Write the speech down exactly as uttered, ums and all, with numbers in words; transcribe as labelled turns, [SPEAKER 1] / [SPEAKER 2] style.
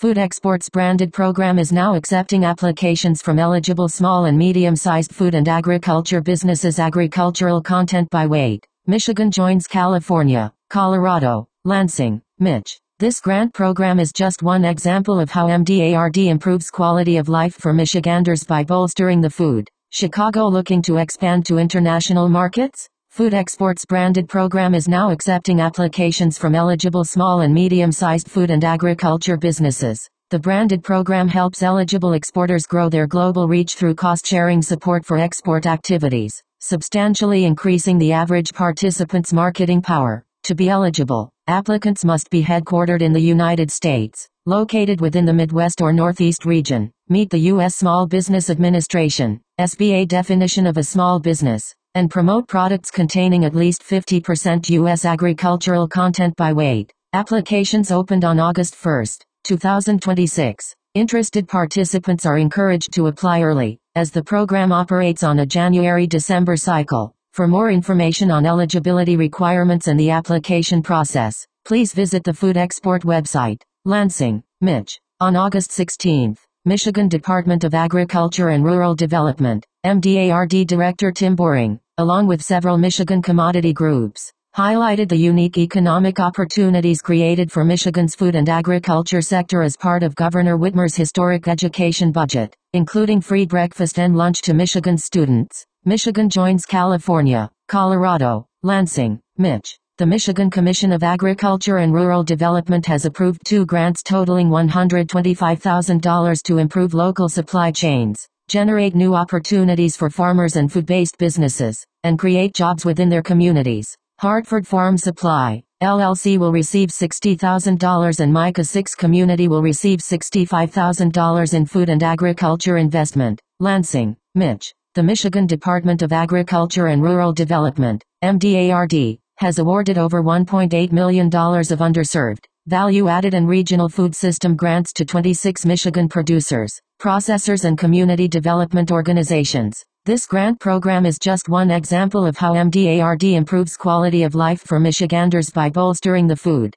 [SPEAKER 1] Food Exports branded program is now accepting applications from eligible small and medium-sized food and agriculture businesses. Agricultural content by weight. Michigan joins California, Colorado, Lansing, Mich. This grant program is just one example of how M D A R D improves quality of life for Michiganders by bolstering the food. Chicago looking to expand to international markets? Food Exports branded program is now accepting applications from eligible small and medium-sized food and agriculture businesses. The branded program helps eligible exporters grow their global reach through cost-sharing support for export activities, substantially increasing the average participant's marketing power. To be eligible, applicants must be headquartered in the United States, located within the Midwest or Northeast region, meet the U S Small Business Administration, S B A definition of a small business, and promote products containing at least fifty percent U S agricultural content by weight. Applications opened on August first, two thousand twenty-six. Interested participants are encouraged to apply early, as the program operates on a January-December cycle. For more information on eligibility requirements and the application process, please visit the Food Export website. Lansing, Mich. On August sixteenth, Michigan Department of Agriculture and Rural Development, M D A R D Director Tim Boring, along with several Michigan commodity groups, highlighted the unique economic opportunities created for Michigan's food and agriculture sector as part of Governor Whitmer's historic education budget, including free breakfast and lunch to Michigan students. Michigan joins California, Colorado, Lansing, Mich. The Michigan Commission of Agriculture and Rural Development has approved two grants totaling one hundred twenty-five thousand dollars to improve local supply chains, generate new opportunities for farmers and food-based businesses, and create jobs within their communities. Hartford Farm Supply, L L C will receive sixty thousand dollars and Micah six Community will receive sixty-five thousand dollars in food and agriculture investment. Lansing, Mich. The Michigan Department of Agriculture and Rural Development, M D A R D, has awarded over one point eight million dollars of underserved, value-added and regional food system grants to twenty-six Michigan producers, processors and community development organizations. This grant program is just one example of how M D A R D improves quality of life for Michiganders by bolstering the food,